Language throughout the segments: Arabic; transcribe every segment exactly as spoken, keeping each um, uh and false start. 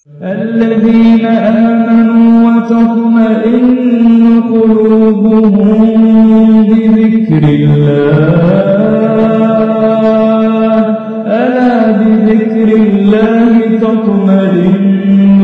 الذين آمنوا وتطمئن قلوبهم بذكر الله ألا بذكر الله تطمئن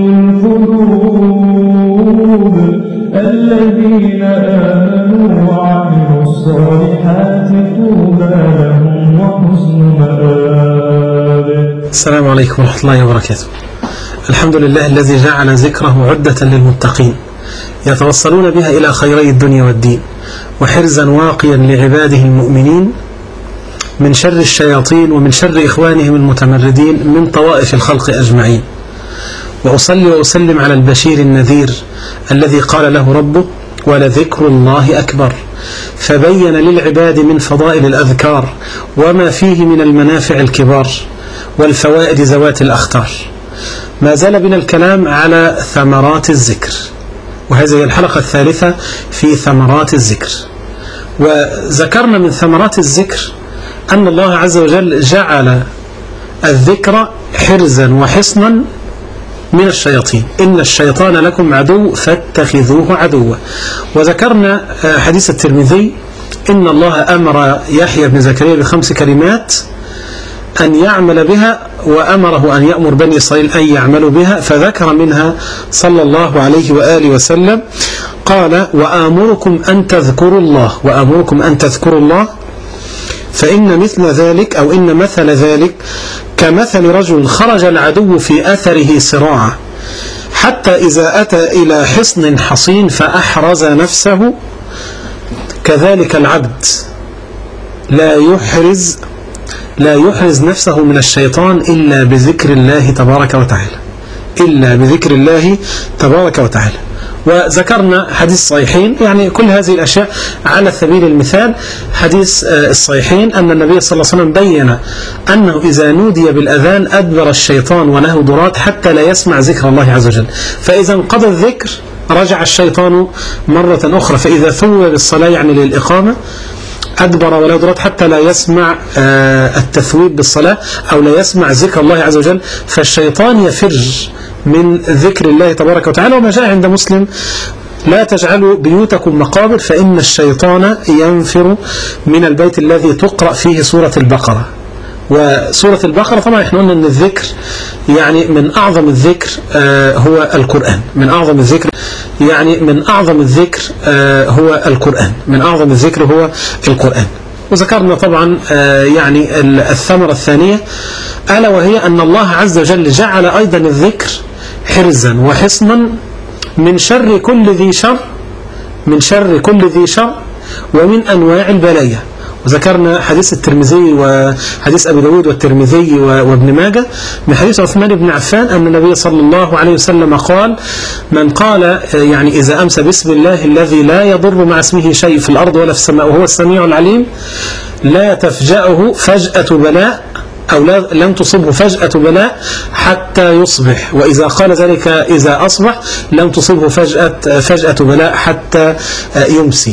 القلوب الذين آمنوا وعملوا الصالحات طوبى لهم وحسن مآب. السلام عليكم ورحمة الله وبركاته. الحمد لله الذي جعل ذكره عدة للمتقين يتوصلون بها إلى خيري الدنيا والدين، وحرزا واقيا لعباده المؤمنين من شر الشياطين ومن شر إخوانهم المتمردين من طوائف الخلق أجمعين. وأصلي وأسلم على البشير النذير الذي قال له ربه: ولذكر الله أكبر، فبين للعباد من فضائل الأذكار وما فيه من المنافع الكبار والفوائد ذوات الأخطار. ما زال بنا الكلام على ثمرات الذكر، وهذه هي الحلقة الثالثة في ثمرات الذكر. وذكرنا من ثمرات الذكر أن الله عز وجل جعل الذكر حرزا وحصنا من الشياطين. إن الشيطان لكم عدو فاتخذوه عدوا. وذكرنا حديث الترمذي: إن الله أمر يحيى بن زكريا بخمس كلمات أن يعمل بها، وأمره أن يأمر بني إسرائيل أن يعملوا بها، فذكر منها صلى الله عليه وآله وسلم قال: وآمركم أن تذكروا الله وآمركم أن تذكروا الله فإن مثل ذلك أو إن مثل ذلك كمثل رجل خرج العدو في أثره صراعا حتى إذا أتى إلى حصن حصين فأحرز نفسه، كذلك العبد لا يحرز لا يحرز نفسه من الشيطان إلا بذكر الله تبارك وتعالى إلا بذكر الله تبارك وتعالى. وذكرنا حديث الصحيحين، يعني كل هذه الأشياء على سبيل المثال. حديث الصحيحين أن النبي صلى الله عليه وسلم بين أنه إذا نودي بالأذان أدبر الشيطان وله ضرات حتى لا يسمع ذكر الله عز وجل، فإذا انقضى الذكر رجع الشيطان مرة أخرى، فإذا ثوب بالصلاة يعني للإقامة أدبر ولا ضرات حتى لا يسمع التثويب بالصلاة أو لا يسمع ذكر الله عز وجل، فالشيطان يفر من ذكر الله تبارك وتعالى. وما جاء عند مسلم: لا تجعلوا بيوتكم مقابر فإن الشيطان ينفر من البيت الذي تقرأ فيه سورة البقرة. وسورة البقرة طبعا احنا قلنا ان الذكر يعني من أعظم الذكر هو القرآن من أعظم الذكر يعني من أعظم الذكر هو القرآن من أعظم الذكر هو القرآن. وذكرنا طبعا يعني الثمرة الثانية، ألا وهي أن الله عز وجل جعل أيضا الذكر حرزا وحصنا من شر كل ذي شر من شر كل ذي شر ومن أنواع البلايا. وذكرنا حديث الترمذي وحديث أبي داود والترمذي وابن ماجه من حديث عثمان بن عفان أن النبي صلى الله عليه وسلم قال: من قال يعني إذا أمسى بسم الله الذي لا يضر مع اسمه شيء في الأرض ولا في السماء وهو السميع العليم لا تفجأه فجأة بلاء أو لم تصبه فجأة بلاء حتى يصبح، وإذا قال ذلك إذا أصبح لم تصبه فجأة, فجأة بلاء حتى يمسي.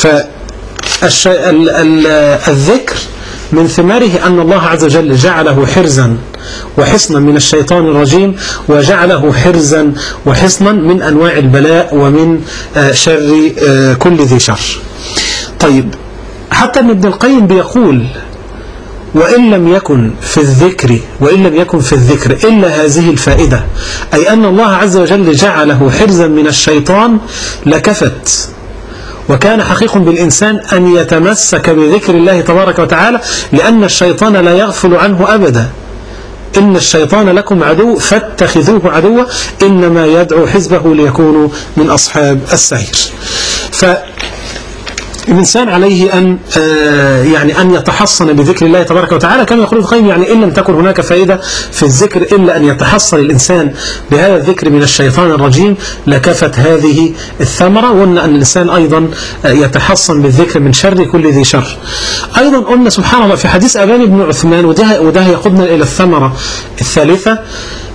فالذكر من ثماره أن الله عز وجل جعله حرزا وحصنا من الشيطان الرجيم، وجعله حرزا وحصنا من أنواع البلاء ومن شر كل ذي شر. طيب، حتى ابن القيم بيقول: وإن لم يكن في الذكر وإن لم يكن في الذكر إلا هذه الفائدة، أي أن الله عز وجل جعله حرزا من الشيطان لكفت. وكان حقيق بالإنسان أن يتمسك بذكر الله تبارك وتعالى، لأن الشيطان لا يغفل عنه أبدا. إن الشيطان لكم عدو فاتخذوه عدوا إنما يدعو حزبه ليكونوا من أصحاب السعير. ف الإنسان عليه أن يعني أن يتحصن بذكر الله تبارك وتعالى، كما يقول ابن القيم: يعني إن لم تكن هناك فائدة في الذكر إلا أن يتحصن الإنسان بهذا الذكر من الشيطان الرجيم لكفت هذه الثمرة. وقلنا أن الإنسان أيضا يتحصن بالذكر من شر كل ذي شر. أيضا قلنا سبحان الله في حديث أبان بن عثمان، وده, وده يقودنا إلى الثمرة الثالثة: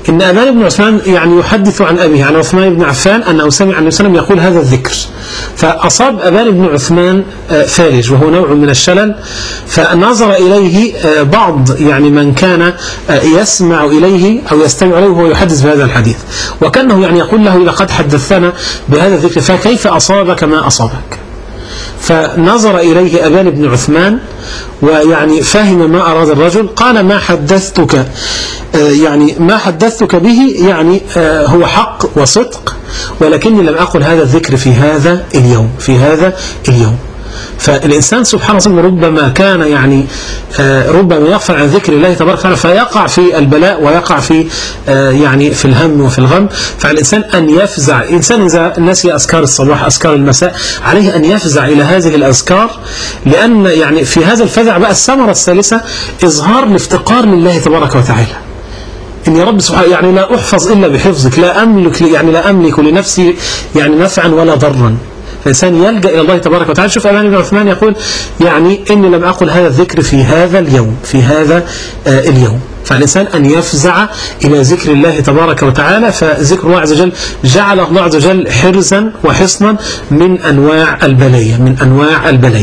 إن أبان بن عثمان يعني يحدث عن أبيه عن عثمان بن عفان أنه سمع النبي صلى الله عليه وسلم يقول هذا الذكر، فأصاب أبان بن عثمان فالج وهو نوع من الشلل، فنظر إليه بعض يعني من كان يسمع إليه أو يستمع إليه وهو يحدث بهذا الحديث، وكأنه يعني يقول له لقد حدثنا بهذا الذكر فكيف أصابك ما أصابك. فنظر إليه أبان بن عثمان ويعني فهم ما أراد الرجل، قال ما حدثتك يعني ما حدثتك به يعني هو حق وصدق، ولكني لم أقل هذا الذكر في هذا اليوم في هذا اليوم. فالإنسان سبحانه وتعالى ربما كان يعني ربما يغفل عن ذكر الله تبارك وتعالى فيقع في البلاء ويقع في يعني في الهم وفي الغم. فالإنسان أن يفزع، الإنسان إذا نسي أذكار الصباح أذكار المساء عليه أن يفزع إلى هذه الأذكار، لأن يعني في هذا الفزع بقى الثمرة الثالثة إظهار الافتقار لله تبارك وتعالى. إن يا رب سبحانه يعني لا أحفظ إلا بحفظك، لا أملك يعني لا أملك لنفسي يعني نفعا ولا ضرا. فالإنسان يلجأ إلى الله تبارك وتعالى. شوف أبان بن عثمان يقول يعني إني لم أقل هذا الذكر في هذا اليوم في هذا آه اليوم. فالإنسان أن يفزع إلى ذكر الله تبارك وتعالى، فذكر الله عز وجل جعل الله عز وجل حرزا وحصنا من أنواع البلية من أنواع البلية.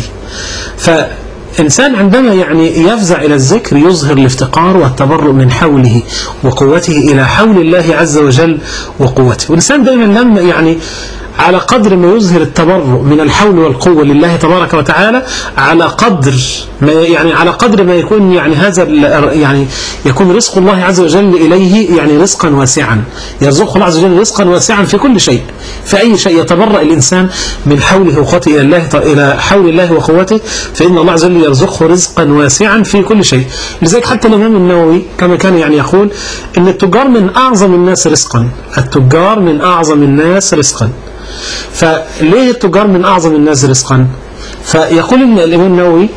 فإنسان عندما يعني يفزع إلى الذكر يظهر الافتقار والتبرؤ من حوله وقوته إلى حول الله عز وجل وقوته. والإنسان دائما لما يعني على قدر ما يظهر التبرؤ من الحول والقوة لله تبارك وتعالى، على قدر ما يعني على قدر ما يكون يعني هذا يعني يكون رزق الله عز وجل إليه يعني رزقا واسعا، يرزقه الله عز وجل رزقا واسعا في كل شيء، في أي شيء يتبرأ الإنسان من حوله وقوته إلى الله إلى حول الله وقوته، فإن الله عز وجل يرزقه رزقا واسعا في كل شيء. لذلك حتى الإمام النووي كما كان يعني يقول إن التجار من أعظم الناس رزقا، التجار من أعظم الناس رزقا. فليه التجار من أعظم الناس رزقا؟ فيقول إن الإمام النووي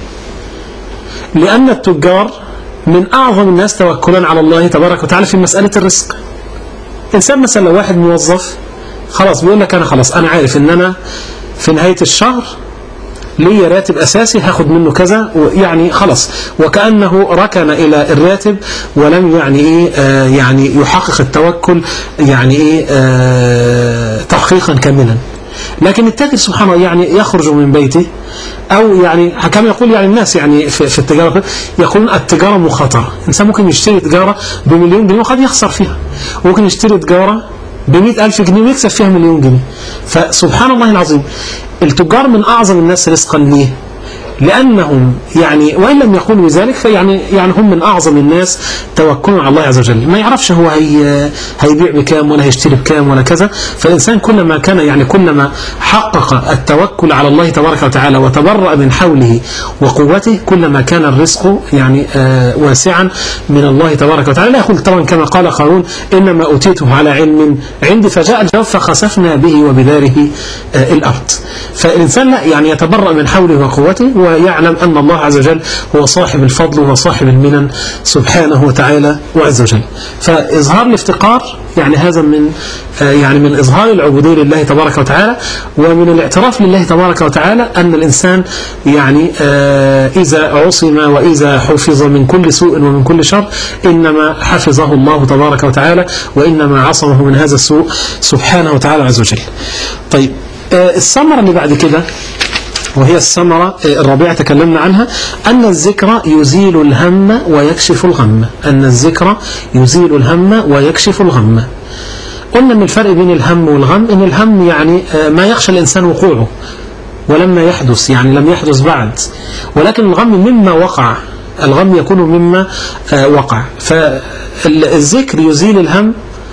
لأن التجار من أعظم الناس توكلا على الله تبارك وتعالى في مسألة الرزق. إنسان مثلا لو واحد موظف خلاص بيقول لك أنا خلاص أنا عارف إن أنا في نهاية الشهر ليه راتب أساسي هاخد منه كذا، يعني خلاص وكأنه ركن إلى الراتب ولم يعني إيه آه يعني يحقق التوكل يعني إيه آه تحقيقا كاملا. لكن التاجر سبحانه يعني يخرج من بيته أو يعني كما يقول يعني الناس يعني في, في التجارة يقولون التجارة مخاطرة. إنسان ممكن يشتري تجارة بمليون جنيه وقد يخسر فيها، وممكن يشتري تجارة بمئة ألف جنيه ويكسب فيها مليون جنيه. فسبحان الله العظيم التجار من أعظم الناس رزقا ليه؟ لأنهم يعني وإن لم يقولوا ذلك فيعني يعني هم من أعظم الناس توكلا على الله عز وجل. ما يعرفش هو هي هيبيع بكام ولا هيشتري بكام ولا كذا. فالإنسان كلما كان يعني كلما حقق التوكل على الله تبارك وتعالى وتبرأ من حوله وقوته كلما كان الرزق يعني آه واسعا من الله تبارك وتعالى. لا يقول طبعا كما قال قارون إنما أوتيته على علم عندي فجاء الجواب فخسفنا به وبداره آه الأرض. فالإنسان لا يعني يتبرأ من حوله وقوته ويعلم أن الله عز وجل هو صاحب الفضل وصاحب المنن سبحانه وتعالى وعز وجل. فإظهار الافتقار يعني هذا من يعني من إظهار العبودية لله تبارك وتعالى، ومن الاعتراف لله تبارك وتعالى أن الإنسان يعني إذا عصم وإذا حفظ من كل سوء ومن كل شر إنما حفظه الله تبارك وتعالى وإنما عصمه من هذا السوء سبحانه وتعالى عز وجل. طيب الثمرة اللي بعد كده وهي الثمرة الرابعة تكلمنا عنها، أن الذكر يزيل الهم ويكشف الغم. أن الذكر يزيل الهم ويكشف الغم. قلنا من الفرق بين الهم والغم إن الهم يعني ما يخشى الإنسان وقوعه ولما يحدث يعني لم يحدث بعد، ولكن الغم مما وقع، الغم يكون مما وقع. فالذكر يزيل الهم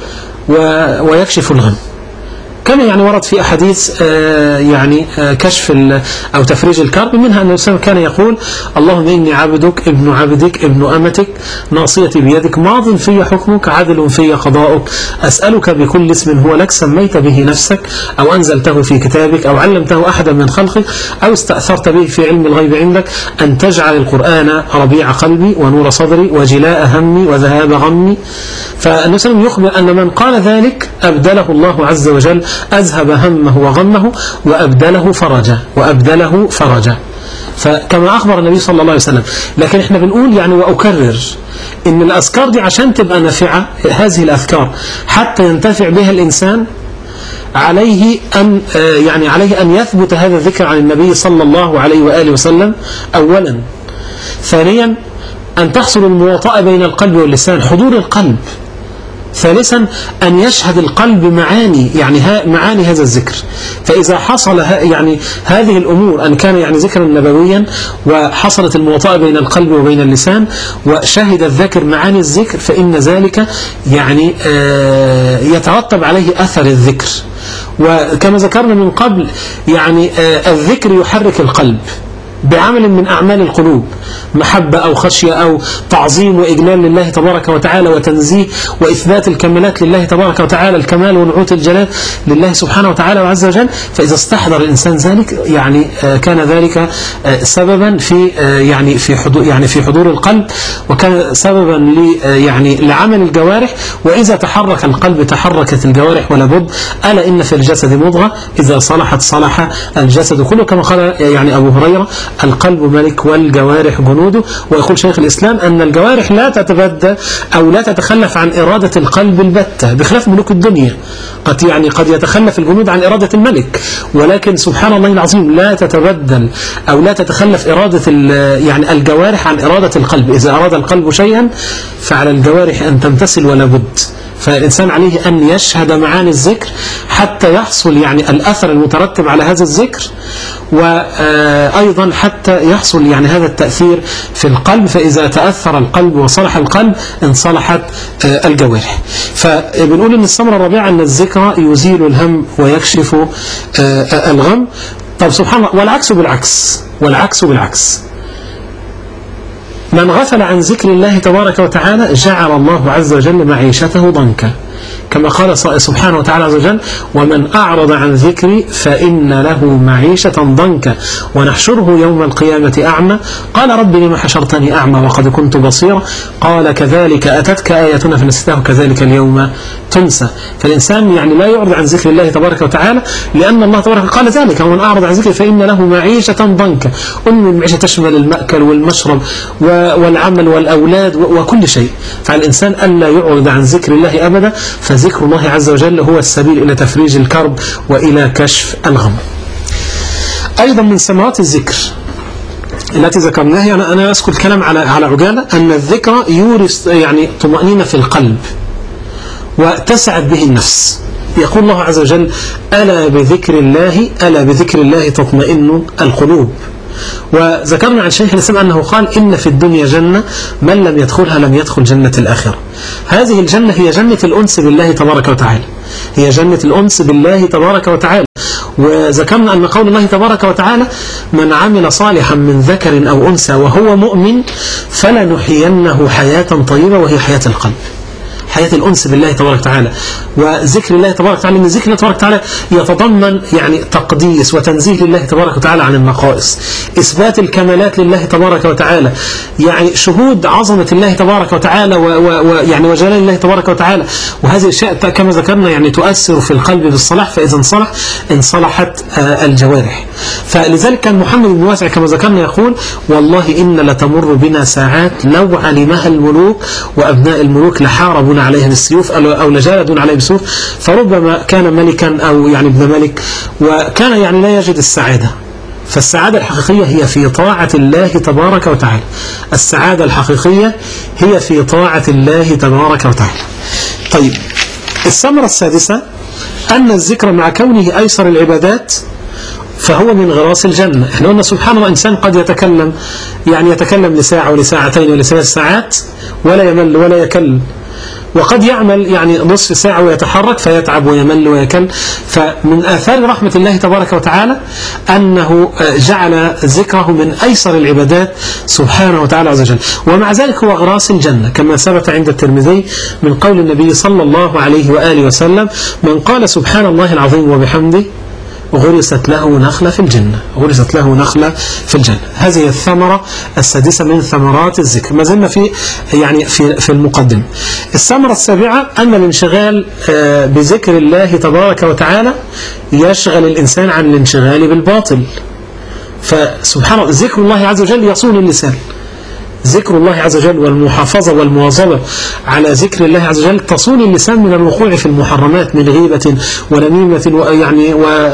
ويكشف الغم كما يعني ورد في أحاديث آه يعني آه كشف أو تفريج الكرب، منها أن الإنسان كان يقول اللهم إني عبدك ابن عبدك ابن أمتك ناصيتي بيدك ماض في حكمك عدل في قضاؤك أسألك بكل اسم هو لك سميت به نفسك أو أنزلته في كتابك أو علمته أحدا من خلقك أو استأثرت به في علم الغيب عندك أن تجعل القرآن ربيع قلبي ونور صدري وجلاء همي وذهاب غمي. فالنبي صلى الله عليه وسلم يخبر أن من قال ذلك أبدله الله عز وجل أذهب همه وغمه وأبدله فرجا وأبدله فرجا. فكما أخبر النبي صلى الله عليه وسلم. لكن احنا بنقول يعني وأكرر إن الأذكار دي عشان تبقى نافعة، هذه الأذكار حتى ينتفع بها الإنسان عليه أن يعني عليه أن يثبت هذا الذكر عن النبي صلى الله عليه وآله وسلم أولا. ثانيا أن تحصل المواطأة بين القلب واللسان، حضور القلب. ثالثا أن يشهد القلب معاني يعني معاني هذا الذكر. فإذا حصل يعني هذه الأمور، أن كان يعني ذكرا نبويا وحصلت المواطأة بين القلب وبين اللسان وشهد الذاكر معاني الذكر، فإن ذلك يعني يترتب عليه أثر الذكر. وكما ذكرنا من قبل يعني الذكر يحرك القلب بعمل من أعمال القلوب، محبة أو خشية أو تعظيم وإجلال لله تبارك وتعالى وتنزيه وإثبات الكمالات لله تبارك وتعالى، الكمال ونعوت الجلال لله سبحانه وتعالى وعز وجل. فإذا استحضر الإنسان ذلك يعني كان ذلك سببا في يعني في حضور يعني في حضور القلب، وكان سببا ل يعني لعمل الجوارح. وإذا تحرك القلب تحركت الجوارح، ولا بد ألا إن في الجسد مضغة إذا صلحت صلح الجسد كله، كما قال يعني أبو هريرة القلب ملك والجوارح جنوده. ويقول شيخ الإسلام أن الجوارح لا تتبدى أو لا تتخلف عن إرادة القلب البتة، بخلاف ملوك الدنيا قد يعني قد يتخلف الجنود عن إرادة الملك، ولكن سبحان الله العظيم لا تتبدل أو لا تتخلف إرادة يعني الجوارح عن إرادة القلب. إذا أراد القلب شيئا فعلى الجوارح أن تمتثل ولا بد. فالإنسان عليه أن يشهد معاني الذكر حتى يحصل يعني الأثر المترتب على هذا الذكر، وأيضا حتى يحصل يعني هذا التأثير في القلب. فإذا تأثر القلب وصلح القلب انصلحت الجوارح. فبنقول أن الثمرة الرابعة أن الذكر يزيل الهم ويكشف الغم. طب سبحان الله، والعكس بالعكس والعكس بالعكس من غفل عن ذكر الله تبارك وتعالى جعل الله عز وجل معيشته ضنكا، كما قال سبحانه وتعالى عز وجل ومن أعرض عن ذكري فإن له معيشة ضنكا ونحشره يوم القيامة أعمى قال رب لما حشرتني أعمى وقد كنت بصيرا قال كذلك أتتك آياتنا فنسيتها كذلك اليوم تنسى. فالإنسان يعني لا يعرض عن ذكر الله تبارك وتعالى، لأن الله تبارك قال ذلك ومن أعرض عن ذكري فإن له معيشة ضنكا. أم المعيشة تشمل المأكل والمشرب والعمل والأولاد وكل شيء. فالإنسان ألا يعرض عن ذكر الله أبدا، فذكر الله عز وجل هو السبيل إلى تفريج الكرب وإلى كشف الغم. أيضا من ثمرات الذكر التي ذكرناها، يعني أنا أذكر الكلام على على عجالة، أن الذكر يورث يعني طمأنينة في القلب وتسعد به النفس. يقول الله عز وجل ألا بذكر الله ألا بذكر الله تطمئن القلوب. وذكرنا عن شيخ الإسلام أنه قال إن في الدنيا جنة من لم يدخلها لم يدخل جنة الآخرة. هذه الجنة هي جنة الأنس بالله تبارك وتعالى، هي جنة الأنس بالله تبارك وتعالى. وذكرنا أن قول الله تبارك وتعالى من عمل صالحا من ذكر أو أنثى وهو مؤمن فلنحيينه حياة طيبة وهي حياة القلب، حياة الأنس بالله تبارك وتعالى. وذكر الله تبارك وتعالى، من ذكر الله تبارك وتعالى يتضمن يعني تقديس وتنزيه لله تبارك وتعالى عن النقائص، إثبات الكمالات لله تبارك وتعالى، يعني شهود عظمة الله تبارك وتعالى ويعني وجلال الله تبارك وتعالى. وهذه الأشياء كما ذكرنا يعني تؤثر في القلب بالصلاح، فإذا انصلح انصلحت الجوارح. فلذلك كان محمد بن واسع كما ذكرنا يقول والله إن لتمر بنا ساعات لو علمها الملوك وأبناء الملوك لحاربوا عليها بالسيوف أو لجالدون عليه بالسيوف. فربما كان ملكا أو يعني ابن ملك وكان يعني لا يجد السعادة. فالسعادة الحقيقية هي في طاعة الله تبارك وتعالى، السعادة الحقيقية هي في طاعة الله تبارك وتعالى. طيب الثمرة السادسة أن الذكر مع كونه أيسر العبادات فهو من غراس الجنة. احنا قلنا سبحان الله إنسان قد يتكلم يعني يتكلم لساعة ولساعتين ولثلاث ساعات ولا يمل ولا يكل، وقد يعمل يعني نصف ساعة ويتحرك فيتعب ويمل ويكل. فمن آثار رحمة الله تبارك وتعالى أنه جعل ذكره من أيسر العبادات سبحانه وتعالى عز وجل، ومع ذلك هو غراس الجنة كما ثبت عند الترمذي من قول النبي صلى الله عليه وآله وسلم من قال سبحان الله العظيم وبحمده غرست له نخلة في الجنة، غرست له نخلة في الجنة. هذه الثمرة السادسة من ثمرات الذكر. ما زلنا في يعني في في المقدمة. الثمرة السابعة أن الانشغال بذكر الله تبارك وتعالى يشغل الإنسان عن الانشغال بالباطل. فسبحان الله ذكر الله عز وجل يصون اللسان، ذكر الله عز وجل والمحافظة والمواظبة على ذكر الله عز وجل تصون اللسان من الوقوع في المحرمات من غيبة ونميمة، يعني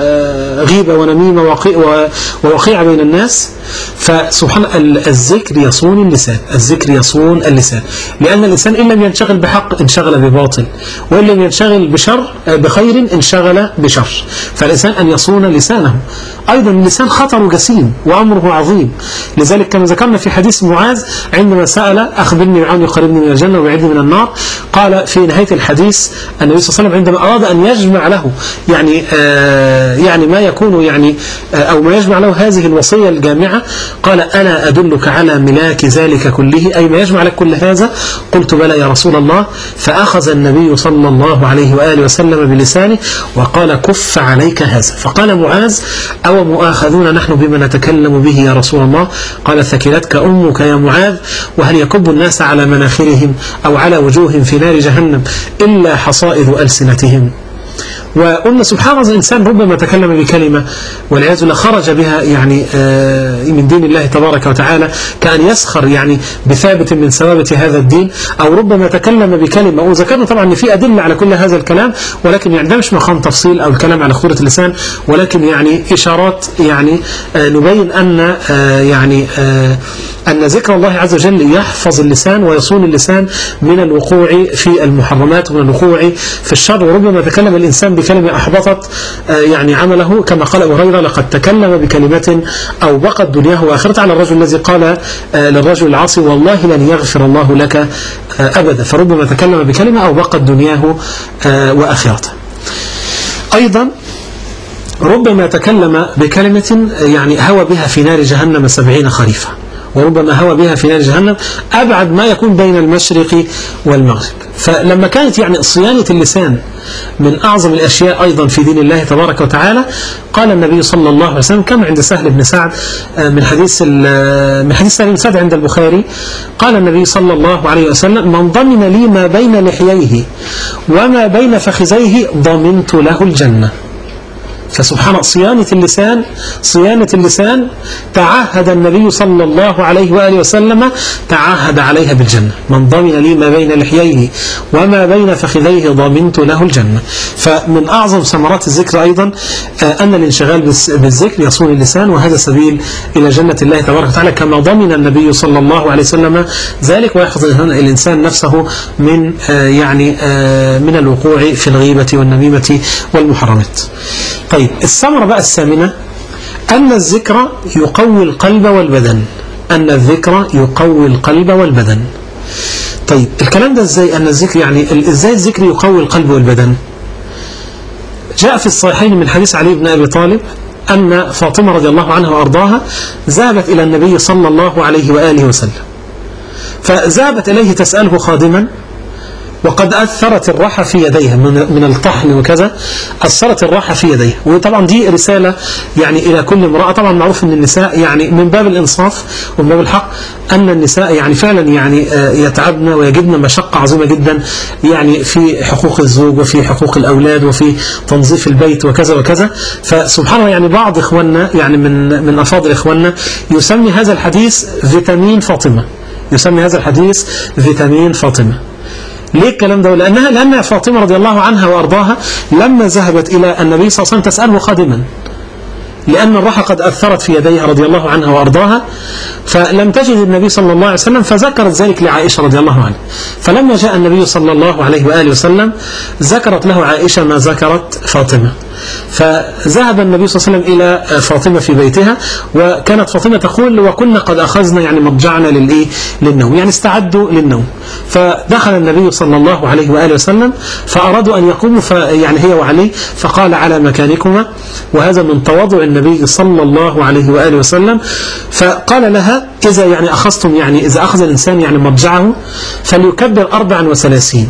وغيبة ونميمة ووقيعة بين الناس. فسبحان الذكر يصون اللسان، الذكر يصون اللسان، لأن الإنسان إن لم ينشغل بحق انشغل بباطل، وإن لم ينشغل بشر بخير انشغل بشر. فالإنسان أن يصون لسانه. أيضا اللسان خطر جسيم وأمره عظيم، لذلك كما ذكرنا في حديث معاذ عندما سأل أخبرني بعون يقربني من الجنة ويبعدني من النار، قال في نهاية الحديث النبي صلى الله عليه وسلم عندما أراد أن يجمع له يعني آه يعني ما يكون يعني آه أو ما يجمع له هذه الوصية الجامعة، قال ألا أدلك على ملاك ذلك كله، أي ما يجمع لك كل هذا؟ قلت بلى يا رسول الله. فأخذ النبي صلى الله عليه وآله وسلم بلسانه وقال كف عليك هذا. فقال معاذ أو مؤاخذون نحن بما نتكلم به يا رسول الله؟ قال ثكلتك أمك يا معاذ، وهل يكب الناس على مناخرهم أو على وجوههم في نار جهنم إلا حصائد ألسنتهم. وقلنا سبحان الله الإنسان ربما تكلم بكلمة والعياذ بالله خرج بها يعني من دين الله تبارك وتعالى، كأن يسخر يعني بثابت من ثوابت هذا الدين، أو ربما تكلم بكلمة. وذكرنا طبعا أن في أدلة على كل هذا الكلام، ولكن يعني ده مش مقام تفصيل أو الكلام على خطورة اللسان، ولكن يعني إشارات يعني نبين أن يعني أن ذكر الله عز وجل يحفظ اللسان ويصون اللسان من الوقوع في المحرمات ومن الوقوع في الشر. وربما تكلم الإنسان بكلمة أحبطت يعني عمله، كما قال أبو هريرة لقد تكلم بكلمة أو بقت دنياه وآخرته على الرجل الذي قال للرجل العاصي والله لن يغفر الله لك أبدا. فربما تكلم بكلمة أو بقت دنياه وآخرته. أيضا ربما تكلم بكلمة يعني هوى بها في نار جهنم سبعين خريفا، وربما هوى بها في نار جهنم أبعد ما يكون بين المشرق والمغرب. فلما كانت يعني صيانة اللسان من أعظم الأشياء أيضا في دين الله تبارك وتعالى، قال النبي صلى الله عليه وسلم كما عند سهل بن سعد من حديث من حديث سهل بن سعد عند البخاري، قال النبي صلى الله عليه وسلم من ضمن لي ما بين لحييه وما بين فخذيه ضمنت له الجنة. فسبحان صيانة اللسان، صيانة اللسان تعهد النبي صلى الله عليه وآله وسلم تعهد عليها بالجنة. من ضمن لي ما بين لحييه وما بين فخذيه ضمنت له الجنة. فمن أعظم ثمرات الذكر أيضا أن الانشغال بالذكر يصون اللسان، وهذا سبيل إلى جنة الله تبارك وتعالى كما ضمن النبي صلى الله عليه وسلم ذلك، ويحفظ الإنسان نفسه من يعني من الوقوع في الغيبة والنميمة والمحرمات. طيب الثمرة بقى الثامنة أن الذكر يقوي القلب والبدن، أن الذكر يقوي القلب والبدن. طيب الكلام ده ازاي؟ أن الذكر يعني ازاي الذكر يقوي القلب والبدن؟ جاء في الصحيحين من حديث علي بن أبي طالب أن فاطمة رضي الله عنها وأرضاها ذهبت إلى النبي صلى الله عليه وآله وسلم، فذهبت إليه تسأله خادما، وقد أثرت الراحة في يديها من الطحن وكذا، أثرت الراحة في يديها. وطبعا دي رسالة يعني إلى كل امرأة. طبعا معروف أن النساء يعني من باب الإنصاف ومن باب الحق أن النساء يعني فعلا يعني يتعبن ويجدن مشقة عظيمة جدا يعني في حقوق الزوج وفي حقوق الأولاد وفي تنظيف البيت وكذا وكذا. فسبحان الله يعني بعض إخواننا يعني من من أفاضل إخواننا يسمي هذا الحديث فيتامين فاطمة، يسمي هذا الحديث فيتامين فاطمة. ليه الكلام ده؟ لأنها لأن فاطمة رضي الله عنها وأرضاها لما ذهبت إلى النبي صلى الله عليه وسلم تسأله خادما، لأن الراحة قد أثرت في يديها رضي الله عنها وأرضاها، فلم تجد النبي صلى الله عليه وسلم، فذكرت ذلك لعائشة رضي الله عنها. فلما جاء النبي صلى الله عليه وآله وسلم ذكرت له عائشة ما ذكرت فاطمة، فذهب النبي صلى الله عليه وسلم إلى فاطمة في بيتها، وكانت فاطمة تقول وكنا قد أخذنا يعني مضجعنا للإيه للنوم، يعني استعدوا للنوم. فدخل النبي صلى الله عليه وآله وسلم فأرادوا أن يقوموا يعني هي وعلي، فقال على مكانكما، وهذا من تواضع النبي صلى الله عليه وآله وسلم. فقال لها إذا يعني أخذتم يعني إذا أخذ الإنسان يعني مضجعه فليكبر أربعا وثلاثين،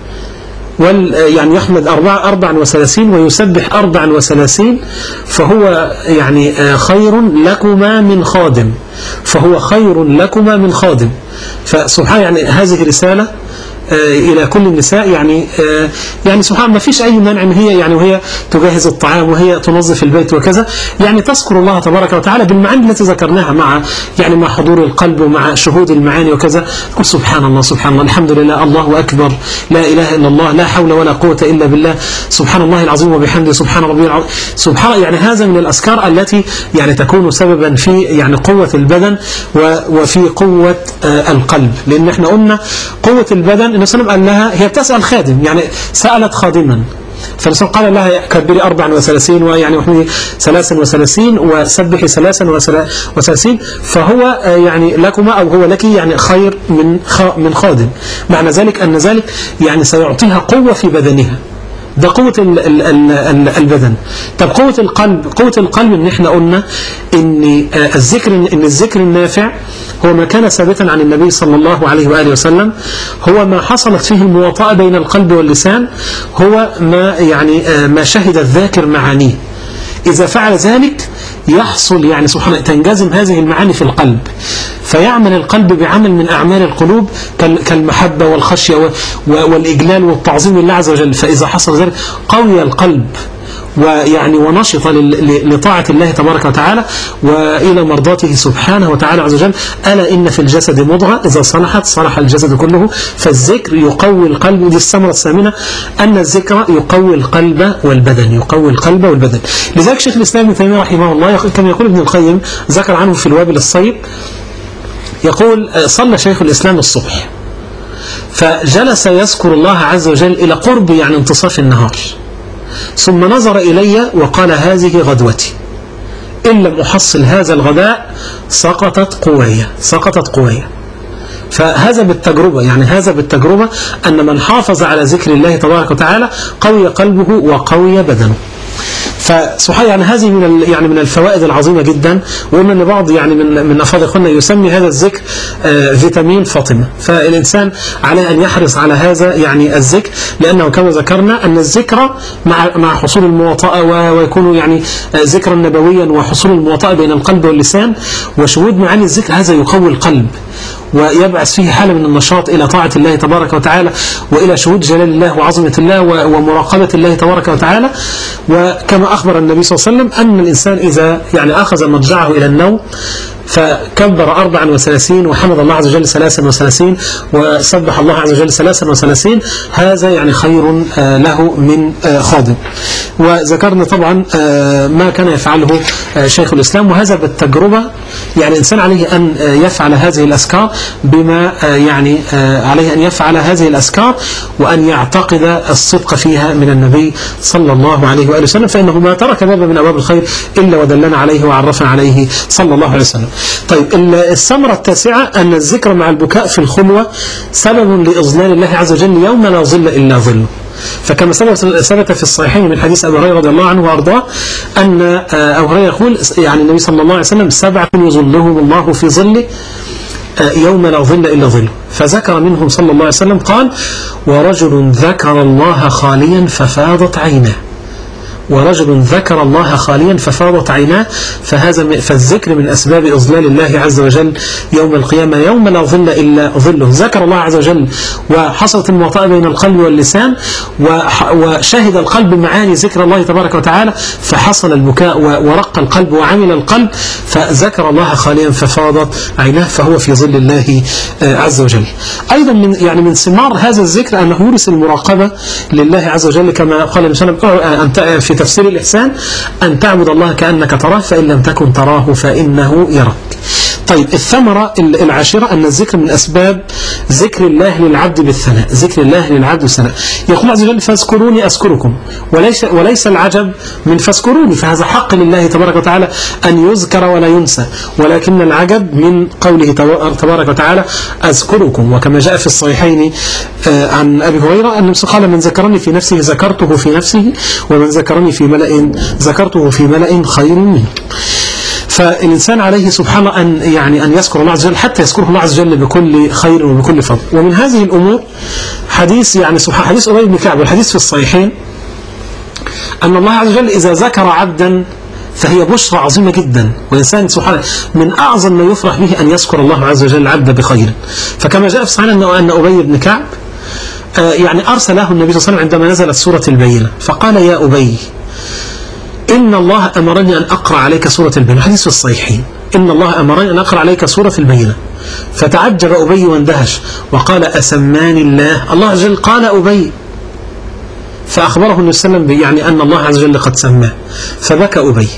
وال يعني يحمد أربع أربع وثلاثين ويسبح أربع وثلاثين، فهو يعني خير لكما من خادم، فهو خير لكما من خادم. فسبحان يعني هذه رسالة إلى كل النساء، يعني يعني سبحان الله ما فيش أي مانع إن هي يعني وهي تجهز الطعام وهي تنظف البيت وكذا، يعني تذكر الله تبارك وتعالى بالمعاني التي ذكرناها، مع يعني مع حضور القلب ومع شهود المعاني وكذا. تقول سبحان الله سبحان الله الحمد لله الله أكبر لا إله إلا الله لا حول ولا قوة إلا بالله سبحان الله العظيم وبحمده سبحان ربي العظيم سبحان. يعني هذا من الأذكار التي يعني تكون سببا في يعني قوة البدن وفي قوة القلب، لأن احنا قلنا قوة البدن النبي صلى الله عليه وسلم قال لها هي بتسأل خادم، يعني سألت خادما فالرسول قال لها كبري أربعا وثلاثين ويعني واحمدي ثلاثا وثلاثين وسبحي ثلاثا وثلاثين، فهو يعني لكما أو هو لك يعني خير من من خادم. معنى ذلك أن ذلك يعني سيعطيها قوة في بدنها، ده قوة ال ال ال البدن. طب قوة القلب، قوة القلب ان احنا قلنا ان الذكر ان الذكر النافع هو ما كان ثابتا عن النبي صلى الله عليه وآله وسلم، هو ما حصلت فيه المواطأة بين القلب واللسان، هو ما يعني ما شهد الذاكر معانيه. إذا فعل ذلك يحصل يعني سبحان الله تنجزم هذه المعاني في القلب، فيعمل القلب بعمل من أعمال القلوب كالمحبة والخشية والإجلال والتعظيم لله عز وجل. فإذا حصل ذلك قوي القلب ويعني ونشط لطاعة الله تبارك وتعالى وإلى مرضاته سبحانه وتعالى عز وجل. ألا إن في الجسد مضغة إذا صلحت صلح الجسد كله. فالذكر يقوي القلب، ودي الثمرة الثامنة أن الذكر يقوي القلب والبدن، يقوي القلب والبدن. لذلك شيخ الإسلام ابن تيمية رحمه الله كما يقول ابن القيم ذكر عنه في الوابل الصيب، يقول صلى شيخ الإسلام الصبح فجلس يذكر الله عز وجل إلى قرب يعني انتصاف النهار، ثم نظر إلي وقال هذه غدوتي، إن لم أحصل هذا الغداء سقطت قوايا سقطت قوايا. فهذا بالتجربة، يعني هذا بالتجربة أن من حافظ على ذكر الله تبارك وتعالى قوي قلبه وقوي بدنه. فسبحان يعني هذه من يعني من الفوائد العظيمة جدا. وقلنا ان بعض يعني من من افاضل اخواننا يسمي هذا الذكر آه فيتامين فاطمة، فالانسان عليه ان يحرص على هذا يعني الذكر، لانه كما ذكرنا ان الذكر مع مع حصول المواطأة ويكون يعني آه ذكرا نبويا وحصول المواطأة بين القلب واللسان وشهود معاني الذكر، هذا يقوي القلب ويبعث فيه حالة من النشاط إلى طاعة الله تبارك وتعالى وإلى شهود جلال الله وعظمة الله ومراقبة الله تبارك وتعالى. وكما أخبر النبي صلى الله عليه وسلم أن الإنسان إذا يعني أخذ مضجعه إلى النوم فكبر أربعا وثلاثين وحمد الله عز وجل ثلاثا وثلاثين وسبح الله عز وجل ثلاثا وثلاثين، هذا يعني خير له من خادم. وذكرنا طبعا ما كان يفعله شيخ الإسلام، وهذا بالتجربة. يعني الإنسان عليه أن يفعل هذه الأذكار بما يعني عليه أن يفعل هذه الأذكار وأن يعتقد الصدق فيها من النبي صلى الله عليه وآله وسلم، فإنه ما ترك بابا من أبواب الخير إلا ودلنا عليه وعرفنا عليه صلى الله عليه وسلم. طيب الثمرة التاسعة أن الذكر مع البكاء في الخلوة سبب لإظلال الله عز وجل يوم لا ظل إلا ظله. فكما ثبت في الصحيحين من حديث أبي هريرة رضي الله عنه وأرضاه أن أبو هريرة يقول يعني النبي صلى الله عليه وسلم سبعة يظلهم الله في ظله يوم لا ظل إلا ظله، فذكر منهم صلى الله عليه وسلم قال ورجل ذكر الله خاليا ففاضت عيناه، ورجل ذكر الله خاليا ففاضت عيناه. فهذا فالذكر من أسباب إظلال الله عز وجل يوم القيامة يوم لا ظل إلا ظله. ذكر الله عز وجل وحصلت المواطأة بين القلب واللسان وشهد القلب معاني ذكر الله تبارك وتعالى فحصل البكاء ورق القلب وعمل القلب، فذكر الله خاليا ففاضت عيناه فهو في ظل الله عز وجل. أيضا من يعني من ثمار هذا الذكر أنه يورث المراقبة لله عز وجل، كما قال النبي صلى الله عليه وسلم في تفسير الإحسان أن تعبد الله كأنك تراه فإن لم تكن تراه فإنه يراك. طيب الثمرة العاشرة أن الذكر من أسباب ذكر الله للعبد بالثناء، ذكر الله للعبد بالثناء. يقول عز وجل فاذكروني أذكركم، وليس, وليس العجب من فاذكروني، فهذا حق لله تبارك وتعالى أن يذكر ولا ينسى، ولكن العجب من قوله تبارك وتعالى أذكركم. وكما جاء في الصحيحين عن أبي هريرة أن قال من ذكرني في نفسه ذكرته في نفسه ومن ذكرني في ملأ ذكرته في ملأ خير منه. فالإنسان عليه سبحانه أن يعني أن يذكر الله عز وجل حتى يذكره الله عز وجل بكل خير وبكل فضل. ومن هذه الأمور حديث يعني سبحان حديث أبي بن كعب والحديث في الصحيحين أن الله عز وجل إذا ذكر عبدا فهي بشرى عظيمة جدا، والإنسان سبحانه من أعظم ما يفرح به أن يذكر الله عز وجل العبد بخير. فكما جاء في الصحيحين أن أبي بن كعب يعني أرسله النبي صلى الله عليه وسلم عندما نزلت سورة البينة فقال يا أبي إن الله أمرني أن أقرأ عليك سورة البينة، حديث في الصحيحين، إن الله أمرني أن أقرأ عليك سورة البينة. فتعجب أبي واندهش وقال أسماني الله؟ الله عز وجل قال أبي، فأخبره النبي صلى الله عليه وسلم يعني أن الله عز وجل قد سماه، فبكى أبي.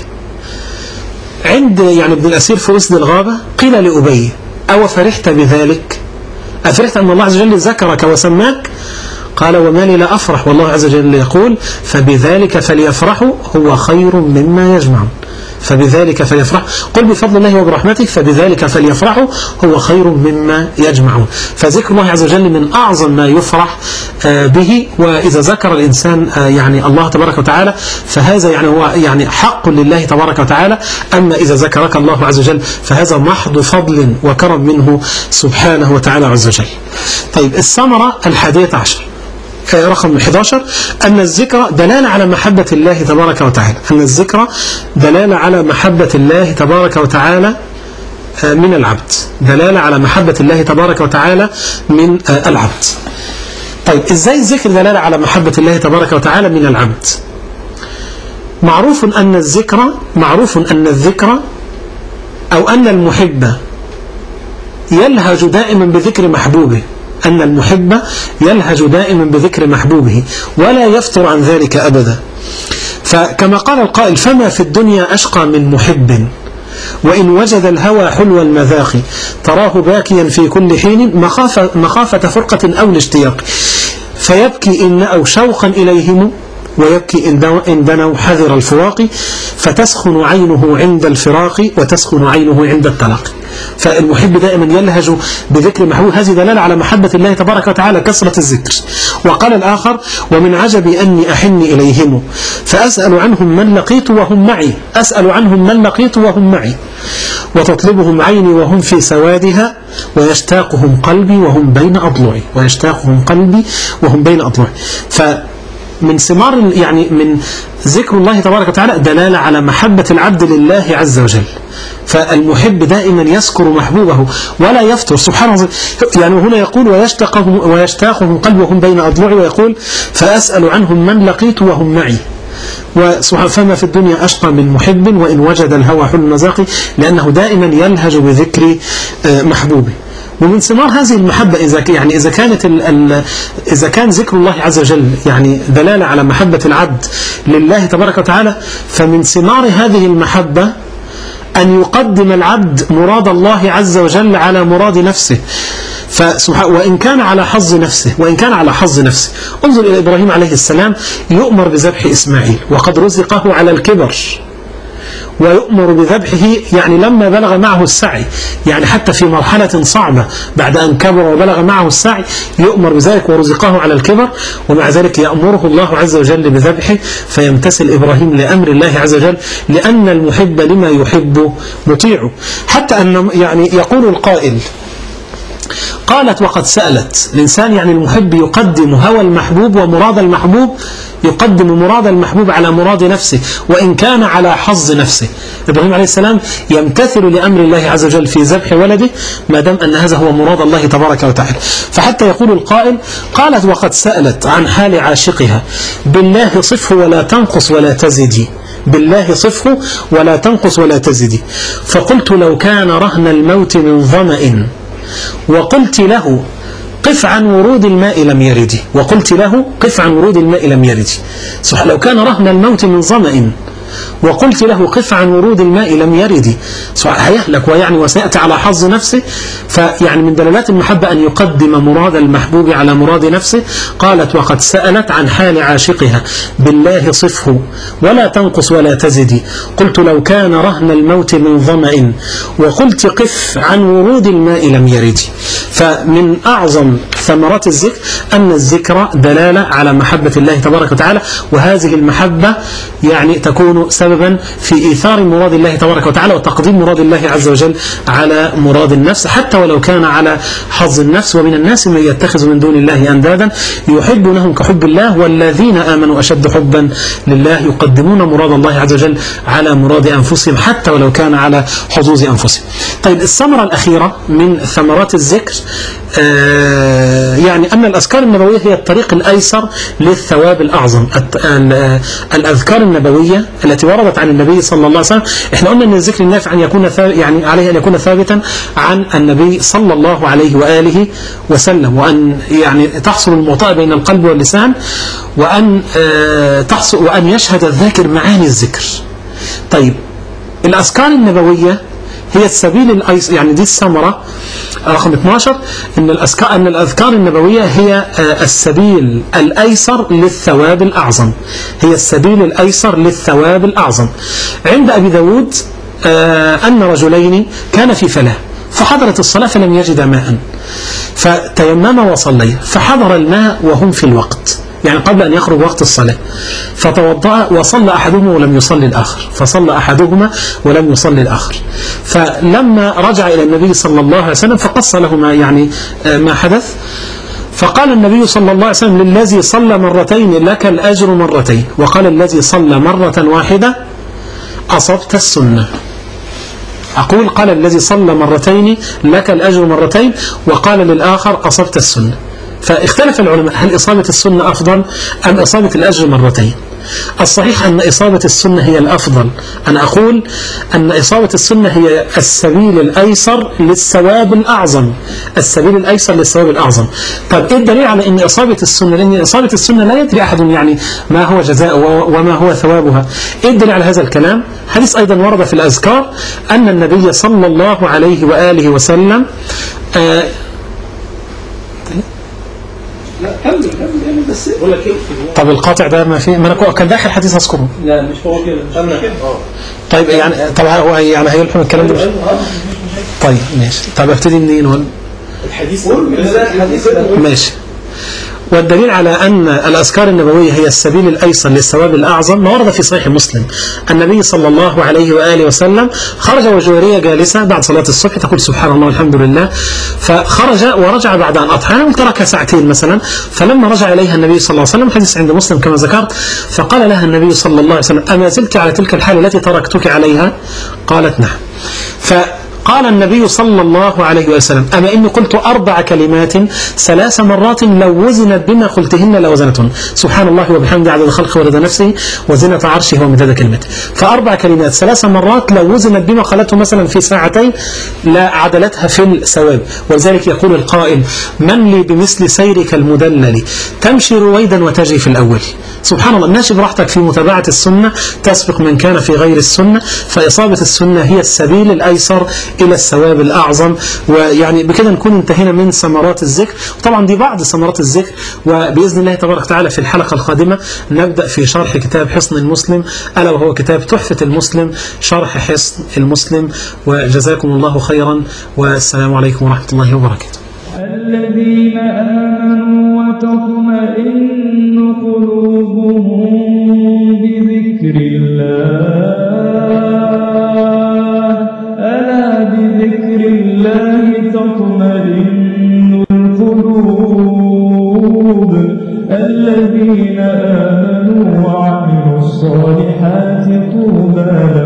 عند يعني ابن الأسير في أسد الغابة قيل لأبي أو فرحت بذلك؟ أفرحت أن الله عز وجل ذكرك وسماك؟ قال وما لي لا أفرح والله عز وجل يقول فبذلك فليفرحوا هو خير مما يجمعون. فبذلك فليفرح، قل بفضل الله وبرحمته فبذلك فليفرحوا هو خير مما يجمعون. فذكر الله عز وجل من أعظم ما يفرح به، وإذا ذكر الإنسان يعني الله تبارك وتعالى فهذا يعني هو يعني حق لله تبارك وتعالى. أما إذا ذكرك الله عز وجل فهذا محض فضل وكرم منه سبحانه وتعالى عز وجل. طيب الثمرة الحادية عشر رقم أحد عشر أن الذكر دلالة على محبة الله تبارك وتعالى، أن الذكر دلالة على محبة الله تبارك وتعالى من العبد، دلالة على محبة الله تبارك وتعالى من العبد. طيب إزاي الذكر دلالة على محبة الله تبارك وتعالى من العبد؟ معروف أن الذكر معروف أن الذكر أو أن المحب يلهج دائما بذكر محبوبه، أن المحب يلهج دائما بذكر محبوبه ولا يفتر عن ذلك أبدا. فكما قال القائل فما في الدنيا أشقى من محب وإن وجد الهوى حلو المذاق تراه باكيا في كل حين مخافة, مخافة فرقة أو الاشتياق فيبكي إن أو شوقا إليهم ويبكي إن دنوا حذر الفراق فتسخن عينه عند الفراق وتسخن عينه عند التلاقي. فالمحب دائما يلهج بذكر محبوب، هذه دلالة على محبة الله تبارك وتعالى كثرة الذكر. وقال الآخر ومن عجب أني أحن إليهم فأسأل عنهم من لقيت وهم معي، أسأل عنهم من لقيت وهم معي وتطلبهم عيني وهم في سوادها ويشتاقهم قلبي وهم بين أضلعي، ويشتاقهم قلبي وهم بين أضلعي. ف من ثمار يعني من ذكر الله تبارك وتعالى دلالة على محبة العبد لله عز وجل. فالمحب دائما يذكر محبوبه ولا يفتر سبحانه وتعالى. يعني هنا يقول ويشتاقهم ويشتاقهم قلبهم بين أضلعي، ويقول فأسأل عنهم من لقيت وهم معي. وسبحان فما في الدنيا أشقى من محب وإن وجد الهوى حل المذاق، لأنه دائما يلهج بذكر محبوبه. ومن ثمار هذه المحبة إذا يعني إذا كانت ال ال إذا كان ذكر الله عز وجل يعني دلالة على محبة العبد لله تبارك وتعالى، فمن ثمار هذه المحبة أن يقدم العبد مراد الله عز وجل على مراد نفسه. فسبحان وإن كان على حظ نفسه وإن كان على حظ نفسه انظر إلى إبراهيم عليه السلام يؤمر بذبح إسماعيل وقد رزقه على الكبر، ويؤمر بذبحه يعني لما بلغ معه السعي، يعني حتى في مرحلة صعبة بعد أن كبر وبلغ معه السعي يؤمر بذلك ورزقه على الكبر، ومع ذلك يأمره الله عز وجل بذبحه فيمتثل إبراهيم لأمر الله عز وجل، لأن المحب لما يحب مطيعه. حتى أن يعني يقول القائل قالت وقد سألت، الإنسان يعني المحب يقدم هوى المحبوب ومراد المحبوب، يقدم مراد المحبوب على مراد نفسه وإن كان على حظ نفسه. إبراهيم عليه السلام يمتثل لأمر الله عز وجل في ذبح ولده ما دام أن هذا هو مراد الله تبارك وتعالى. فحتى يقول القائل قالت وقد سألت عن حال عاشقها بالله صفه ولا تنقص ولا تزدي، بالله صفه ولا تنقص ولا تزدي، فقلت لو كان رهن الموت من ظمأ وقلت له قف عن ورود الماء لم يرد، وقلت له قف عن ورود الماء لم يرد. لو كان رهن الموت من ظمأ وقلت له قف عن ورود الماء لم يرد هيهلك ويعني وسيأتي على حظ نفسه. فيعني من دلالات المحبة أن يقدم مراد المحبوب على مراد نفسه. قالت وقد سألت عن حال عاشقها بالله صفه ولا تنقص ولا تزدي، قلت لو كان رهن الموت من ظمأ وقلت قف عن ورود الماء لم يرد. فمن أعظم ثمرات الذكر أن الذكر دلالة على محبة الله تبارك وتعالى، وهذه المحبة يعني تكون سببا في إيثار مراد الله تبارك وتعالى وتقديم مراد الله عز وجل على مراد النفس حتى ولو كان على حظ النفس. ومن الناس من يتخذ من دون الله أندادا يحبونهم كحب الله والذين آمنوا أشد حبا لله، يقدمون مراد الله عز وجل على مراد أنفسهم حتى ولو كان على حظوظ أنفسهم. طيب الثمرة الأخيرة من ثمرات الذكر آه يعني أن الأذكار النبوية هي الطريق الأيسر للثواب الأعظم. الأذكار النبوية التي وردت عن النبي صلى الله عليه وسلم، احنا قلنا أن الذكر النافع أن يكون يعني عليه أن يكون ثابتا عن النبي صلى الله عليه وآله وسلم، وأن يعني تحصل الموطأة بين القلب واللسان، وأن آه تحصل وأن يشهد الذاكر معاني الذكر. طيب الأذكار النبوية هي السبيل الأيسر، يعني دي الثمرة رقم اثناشر، إن الأذكار أن الأذكار النبوية هي السبيل الأيسر للثواب الأعظم، هي السبيل الأيسر للثواب الأعظم. عند أبي داود أن رجلين كان في فلاة فحضرت الصلاة فلم يجد ماء فتيمم وصلي، فحضر الماء وهم في الوقت، يعني قبل أن يخرج وقت الصلاة، فتوضأ وصلى أحدهما ولم يصلي الآخر، فصلى أحدهما ولم يصلي الآخر. فلما رجع إلى النبي صلى الله عليه وسلم فقص له ما يعني ما حدث، فقال النبي صلى الله عليه وسلم للذي صلى مرتين لك الأجر مرتين، وقال الذي صلى مرة واحدة أصبت السنة. أقول قال الذي صلى مرتين لك الأجر مرتين، وقال للآخر أصبت السنة. فاختلف العلماء هل إصابة السنة أفضل أم إصابة الأجر مرتين؟ الصحيح أن إصابة السنة هي الأفضل. أنا أقول أن إصابة السنة هي السبيل الأيسر للثواب الأعظم، السبيل الأيسر للثواب الأعظم. طيب إيه الدليل على أن إصابة السنة؟ لأن إصابة السنة لا يدري أحد يعني ما هو جزاؤها وما هو ثوابها. إيه الدليل على هذا الكلام؟ حديث أيضا ورد في الأذكار أن النبي صلى الله عليه وآله وسلم آه لا كمل كمل يعني بس ولا كيف. طب القاطع ده ما في، ما انا كان داخل حديث اذكره. لا مش هو كده مش كده. طيب يعني طب هو يعني هيلحم الكلام ده. طيب ماشي. طب ابتدي منين ولا الحديث ماشي. والدليل على أن الأذكار النبوية هي السبيل الأيسر للثواب الأعظم ما ورد في صحيح مسلم. النبي صلى الله عليه وآله وسلم خرج وجوارية جالسة بعد صلاة الصبح تقول سبحان الله والحمد لله، فخرج ورجع بعد أن أضحى وترك ساعتين مثلا، فلما رجع إليها النبي صلى الله عليه وسلم حديث عند مسلم كما ذكرت، فقال لها النبي صلى الله عليه وسلم أما زلت على تلك الحال التي تركتك عليها؟ قالت نعم. ف قال النبي صلى الله عليه وسلم أما إني قلت أربع كلمات ثلاث مرات لو وزنت بما قلتهن لوزنتهن، سبحان الله وبحمده عدد خلقه ورضا نفسه وزنة عرشه ومداد كلمته. فأربع كلمات ثلاث مرات لو وزنت بما قالته مثلا في ساعتين لا عدلتها في الثواب. ولذلك يقول القائل من لي بمثل سيرك المدلل تمشي رويدا وتجري في الأول. سبحان الله، ماشي براحتك في متابعة السنة تسبق من كان في غير السنة. فإصابة السنة هي السبيل الأيسر إلى الثواب الأعظم. ويعني بكده نكون انتهينا من ثمرات الذكر، وطبعا دي بعض ثمرات الذكر، وبإذن الله تبارك وتعالى في الحلقة القادمة نبدأ في شرح كتاب حصن المسلم، ألا وهو كتاب تحفة المسلم شرح حصن المسلم. وجزاكم الله خيرا، والسلام عليكم ورحمة الله وبركاته. الذين آمنوا وتطمئن قلوبهم بذكر الله، ألا بذكر الله تطمئن القلوب. الذين آمنوا وعملوا الصالحات طوبى